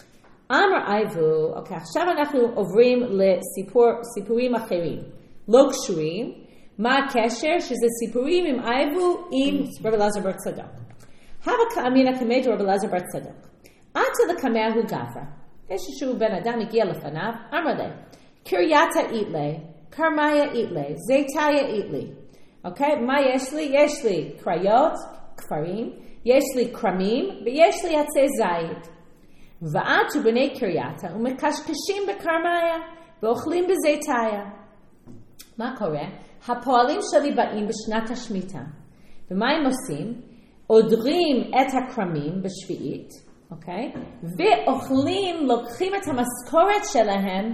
אמר אייבו, אוקיי, עכשיו אנחנו עוברים לסיפורים אחרים, לא קשורים. מה הקשר? שזה סיפורים עם אייבו עם רב אלעזר בר צדוק. הווה כאמינא קמא דרב אלעזר בר צדוק. עתה לקמא הוא גברא. איזשהו בן אדם הגיע לפניו, אמר לי, קרייתא איתלי, קרמיה איתלי, זיתיה איתלי. אוקיי? מה יש לי? יש לי קריות, כפרים, יש לי כרמים, ויש לי עצי זית. ועד בני קרייתא ומקשקשים בקרמיה, ואוכלים בזיתיה. מה קורה? הפועלים שלי באים בשנת השמיטה. ומה הם עושים? עודרים את הכרמים בשביעית, אוקיי? ואוכלים, לוקחים את המשכורת שלהם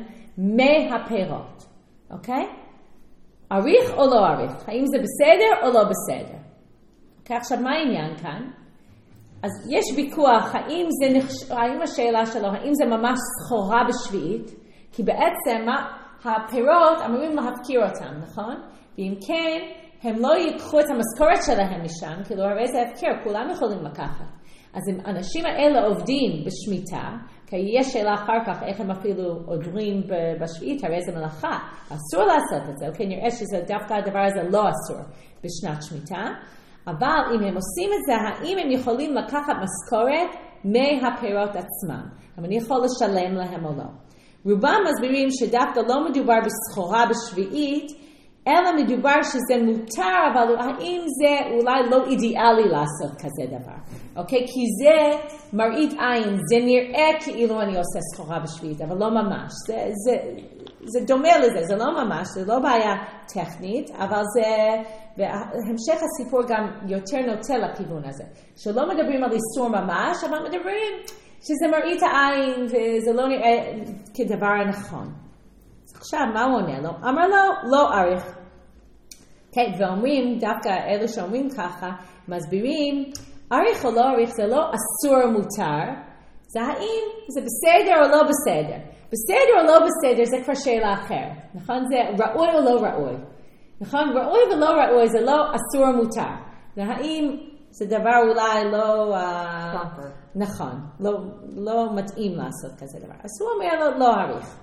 מהפירות, אוקיי? עריך או לא עריך? האם זה בסדר או לא בסדר? אוקיי, עכשיו מה העניין כאן? אז יש ויכוח, האם, זה נחש... האם השאלה שלו, האם זה ממש סחורה בשביעית? כי בעצם הפירות אמורים להפקיר אותם, נכון? ואם כן, הם לא ייקחו את המשכורת שלהם משם, כאילו הרי זה הפקר, כולם יכולים לקחת. אז אם אנשים האלה עובדים בשמיטה, כי יש שאלה אחר כך איך הם אפילו עודרים בשביעית, הרי זה מלאכה, אסור לעשות את זה, אוקיי, נראה שזה דווקא הדבר הזה לא אסור בשנת שמיטה, אבל אם הם עושים את זה, האם הם יכולים לקחת משכורת מהפירות עצמם? אם אני יכול לשלם להם או לא. רובם מסבירים שדווקא לא מדובר בסחורה בשביעית, אלא מדובר שזה מותר, אבל האם זה אולי לא אידיאלי לעשות כזה דבר? אוקיי? כי זה מראית עין, זה נראה כאילו אני עושה סחורה בשביעית, אבל לא ממש. זה, זה, זה דומה לזה, זה לא ממש, זה לא בעיה טכנית, אבל זה, והמשך הסיפור גם יותר נוטה לכיוון הזה. שלא מדברים על איסור ממש, אבל מדברים שזה מראית העין, וזה לא נראה כדבר הנכון. עכשיו, מה הוא עונה לו? אמר לו, לא עריך. כן, ואומרים, דווקא אלה שאומרים ככה, מסבירים, עריך או לא עריך זה לא אסור מותר, זה האם זה בסדר או לא בסדר. בסדר או לא בסדר זה כבר שאלה אחרת. נכון? זה ראוי או לא ראוי. נכון? ראוי ולא ראוי זה לא אסור או מותר. זה האם זה דבר אולי לא...
proper.
נכון. לא, לא מתאים לעשות כזה דבר. אז הוא אומר לו לא עריך.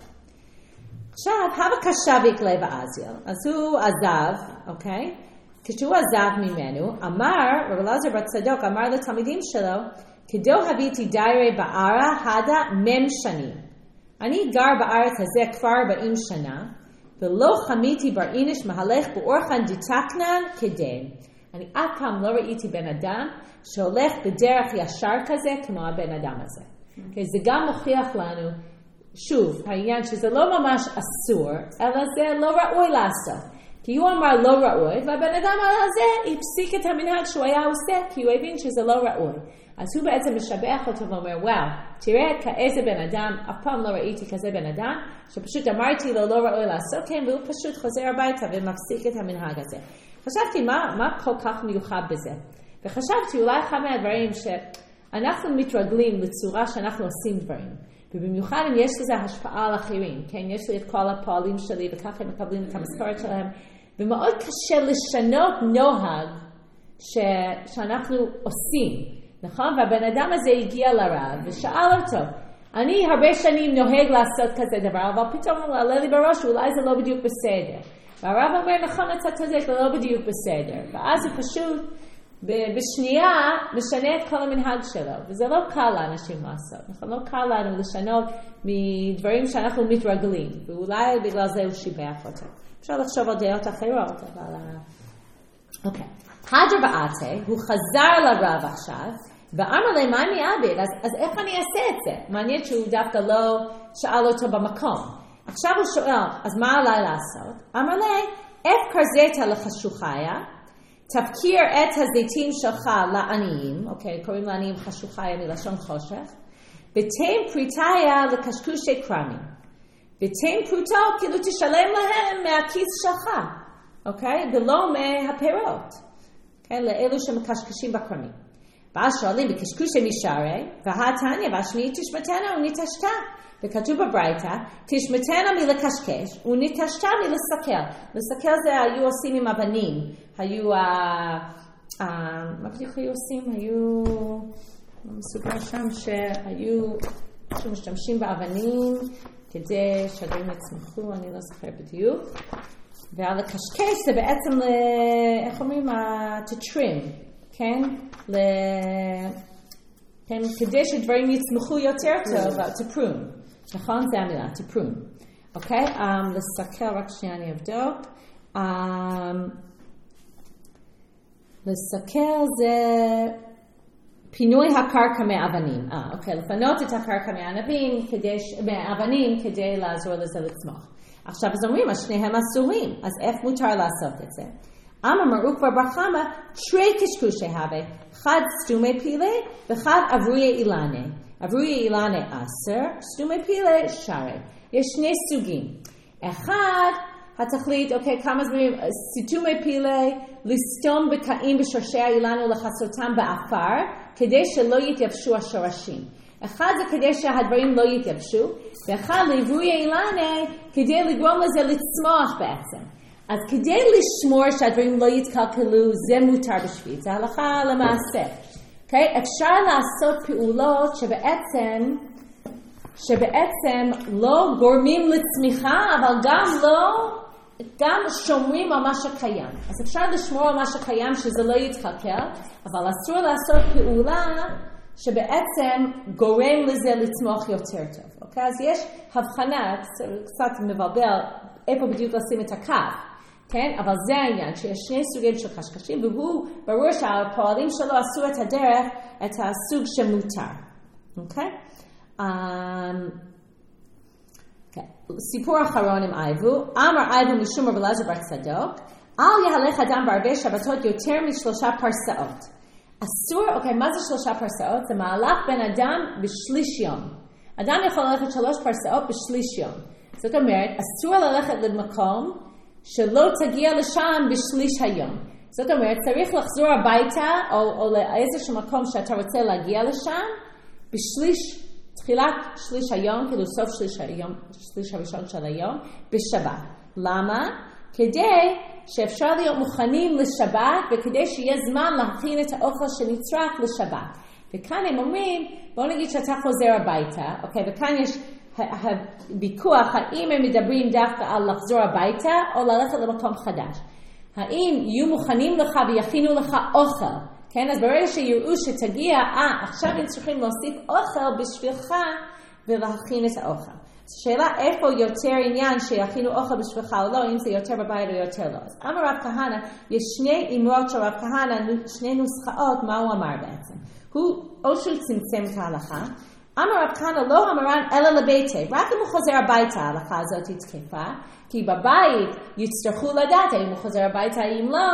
עכשיו, הווה קשה ויקלה באזיל. אז הוא עזב, אוקיי? כשהוא עזב ממנו, אמר, רב אלעזר בר צדוק אמר לתלמידים שלו, כדו הביתי דיירי בערה הדה מם שנים. אני גר בארץ הזה כבר ארבעים שנה, ולא חמיתי בר איניש מהלך באורחן דתקנן כדין. אני אף פעם לא ראיתי בן אדם שהולך בדרך ישר כזה כמו הבן אדם הזה. Okay, זה גם מוכיח לנו, שוב, העניין שזה לא ממש אסור, אלא זה לא ראוי לעשות. כי הוא אמר לא ראוי, והבן אדם הזה הפסיק את המנהג שהוא היה עושה, כי הוא הבין שזה לא ראוי. אז הוא בעצם משבח אותו ואומר, וואו, תראה כאיזה בן אדם, אף פעם לא ראיתי כזה בן אדם, שפשוט אמרתי לו לא ראוי לעשות כן, והוא פשוט חוזר הביתה ומפסיק את המנהג הזה. חשבתי, מה, מה כל כך מיוחד בזה? וחשבתי, אולי אחד מהדברים שאנחנו מתרגלים לצורה שאנחנו עושים דברים, ובמיוחד אם יש לזה השפעה על אחרים, כן? יש לי את כל הפועלים שלי, וככה הם מקבלים את המשכורת שלהם, ומאוד קשה לשנות נוהג ש... שאנחנו עושים. נכון? והבן אדם הזה הגיע לרב ושאל אותו, אני הרבה שנים נוהג לעשות כזה דבר, אבל פתאום הוא עלה לי בראש, אולי זה לא בדיוק בסדר. והרב אומר, נכון, אתה צודק, זה לא בדיוק בסדר. ואז הוא פשוט, בשנייה, משנה את כל המנהג שלו. וזה לא קל לאנשים לעשות. נכון? לא קל לנו לשנות מדברים שאנחנו מתרגלים. ואולי בגלל זה הוא שיבח אותו. אפשר לחשוב על דעות אחרות, אבל... אוקיי. הדר בעתה, הוא חזר לרב עכשיו, ואמר לי, מה אני אעביר? אז, אז איך אני אעשה את זה? מעניין שהוא דווקא לא שאל אותו במקום. עכשיו הוא שואל, אז מה עליי לעשות? אמר לי, איך קרזית לחשוכיה, תפקיר את הזיתים שלך לעניים, אוקיי, קוראים לעניים חשוכיה מלשון חושך, ותן פריטיה לקשקושי קרמים. ותן פרוטו, כאילו תשלם להם מהכיס שלך, אוקיי? ולא מהפירות, כן? לאלו שמקשקשים בקרמים. ואז שואלים בקשקושי משערי, והתניא והשני תשמתנה ונתשתה. וכתוב בברייתא, תשמתנה מלקשקש ונתשתה מלסקל. לסקל זה היו עושים עם אבנים. היו, מה בדיוק היו עושים? היו, מסופר שם שהיו, שמשתמשים באבנים, כדי שהדברים יצמחו, אני לא זוכר בדיוק. ועל לקשקש זה בעצם, איך אומרים? To trim, כן? ל... כן, כדי שדברים יצמחו יותר טוב, to prune. נכון? זה המילה, to prune. אוקיי? Um, לסקל, רק שנייה אני אבדוק. Um, לסקל זה פינוי הקרקע מאבנים. אה, אוקיי, לפנות את הקרקע מהאבנים כדי, מאבנים כדי לעזור לזה לצמוח. עכשיו, אז אומרים, אז שניהם אסורים. אז איך מותר לעשות את זה? אמר מרוק כבר ברחמה, תרי קשקושי הווה, אחד סתומי פילה ואחד אבריה אילנה. אבריה אילנה עשר, סתומי פילה שרי. יש שני סוגים. אחד, התכלית, אוקיי, כמה זמנים, סתומי פילה, לסתום בתאים בשורשי האילנה ולחסותם באפר, כדי שלא יתייבשו השורשים. אחד זה כדי שהדברים לא יתייבשו, ואחד לאבריה אילנה, כדי לגרום לזה לצמוח בעצם. אז כדי לשמור שהדברים לא יתקלקלו, זה מותר בשביל, זה הלכה למעשה. Okay? אפשר לעשות פעולות שבעצם, שבעצם לא גורמים לצמיחה, אבל גם לא, גם שומרים על מה שקיים. אז אפשר לשמור על מה שקיים שזה לא יתקלקל, אבל אסור לעשות פעולה שבעצם גורם לזה לצמוח יותר טוב. Okay? אז יש הבחנה, קצת מבלבל, איפה בדיוק לשים את הקו. כן? אבל זה העניין, שיש שני סוגים של קשקשים, והוא ברור שהפועלים שלו עשו את הדרך, את הסוג שמותר. אוקיי? Um, okay. סיפור אחרון עם אייבו. אמר אייבו משום רב אלעזר בר צדוק, אל יהלך אדם בערבי שבתות יותר משלושה פרסאות. אסור, אוקיי, מה זה שלושה פרסאות? זה מהלך בין אדם בשליש יום. אדם יכול ללכת שלוש פרסאות בשליש יום. זאת אומרת, אסור ללכת למקום שלא תגיע לשם בשליש היום. זאת אומרת, צריך לחזור הביתה, או, או לאיזשהו מקום שאתה רוצה להגיע לשם, בשליש תחילת שליש היום, כאילו סוף שליש היום, שליש הראשון של היום, בשבת. למה? כדי שאפשר להיות מוכנים לשבת, וכדי שיהיה זמן להכין את האוכל שנצרך לשבת. וכאן הם אומרים, בואו נגיד שאתה חוזר הביתה, אוקיי? וכאן יש הוויכוח, האם הם מדברים דווקא על לחזור הביתה, או ללכת למקום חדש. האם יהיו מוכנים לך ויכינו לך אוכל? כן, אז ברגע שיראו שתגיע, אה, עכשיו הם צריכים להוסיף אוכל בשבילך ולהכין את האוכל. השאלה איפה יותר עניין שיכינו אוכל בשבילך או לא, אם זה יותר בבית או יותר לא. אז אמר רב כהנא, יש שני אמרות של רב כהנא, שני נוסחאות, מה הוא אמר בעצם. הוא או שהוא צמצם את ההלכה, אמר רב כהנא לא המרן אלא לביתי, רק אם הוא חוזר הביתה ההלכה הזאת היא תקפה, כי בבית יצטרכו לדעת האם הוא חוזר הביתה אם לא,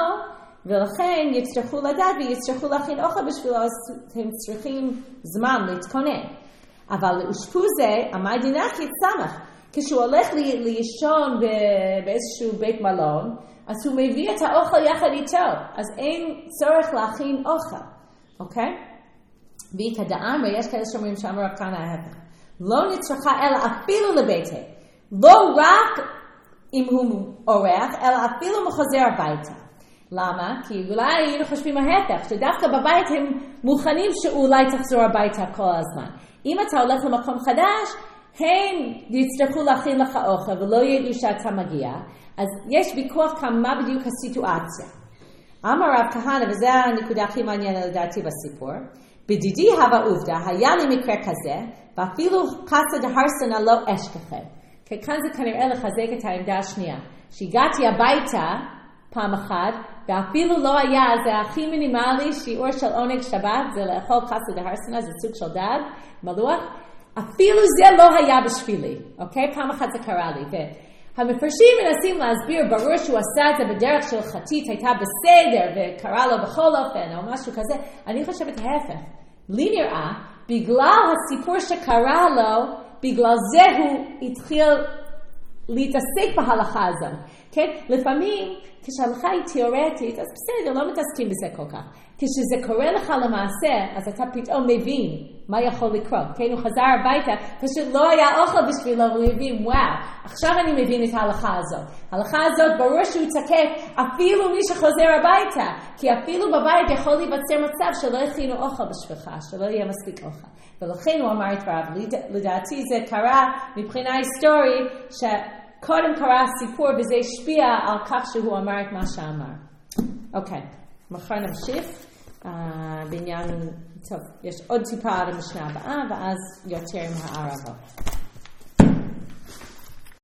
ולכן יצטרכו לדעת ויצטרכו להכין אוכל בשבילו, אז הם צריכים זמן להתכונן. אבל לאושפוזה, עמי דינכי צמח. כשהוא הולך לישון באיזשהו בית מלון, אז הוא מביא את האוכל יחד איתו. אז אין צורך להכין אוכל. אוקיי? ואיכא דאמרי, יש כאלה שאומרים שאמר רב כהנא ההפך. לא נצרכה אלא אפילו לביתי. לא רק אם הוא אורח, אלא אפילו מחוזר הביתה. למה? כי אולי היינו חושבים ההפך, שדווקא בבית הם מוכנים שאולי תחזור הביתה כל הזמן. אם אתה הולך למקום חדש, הם יצטרכו להכין לך אוכל ולא ידעו שאתה מגיע. אז יש ויכוח כמה בדיוק הסיטואציה. אמר רב כהנא, וזו הנקודה הכי מעניינת לדעתי בסיפור, בדידי הווה עובדה, היה לי מקרה כזה, ואפילו קצה דהרסנה לא אשכחם. כי כאן זה כנראה לחזק את העמדה השנייה. שהגעתי הביתה פעם אחת, ואפילו לא היה, זה הכי מינימלי, שיעור של עונג שבת, זה לאכול קצה דהרסנה, זה סוג של דג, מלוח, אפילו זה לא היה בשבילי, אוקיי? פעם אחת זה קרה לי, והמפרשים מנסים להסביר, ברור שהוא עשה את זה בדרך של חטית, הייתה בסדר, וקרה לו בכל אופן, או משהו כזה, אני חושבת ההפך. לי נראה, בגלל הסיפור שקרה לו, בגלל זה הוא התחיל להתעסק בהלכה הזאת. כן? לפעמים, כשההלכה היא תיאורטית, אז בסדר, לא מתעסקים בזה כל כך. כשזה קורה לך למעשה, אז אתה פתאום מבין מה יכול לקרות. כן? הוא חזר הביתה, פשוט לא היה אוכל בשבילו, והוא הבין, וואו, עכשיו אני מבין את ההלכה הזאת. ההלכה הזאת ברור שהוא תקף אפילו מי שחוזר הביתה, כי אפילו בבית יכול להיווצר מצב שלא יכינו אוכל בשבילך, שלא יהיה מספיק אוכל. ולכן הוא אמר את דבריו, לדעתי זה קרה מבחינה היסטורית, ש... קודם קרה הסיפור וזה השפיע על כך שהוא אמר את מה שאמר. אוקיי, מחר נמשיך uh, בעניין, טוב, יש עוד טיפה על המשנה הבאה ואז יותר עם הערבה.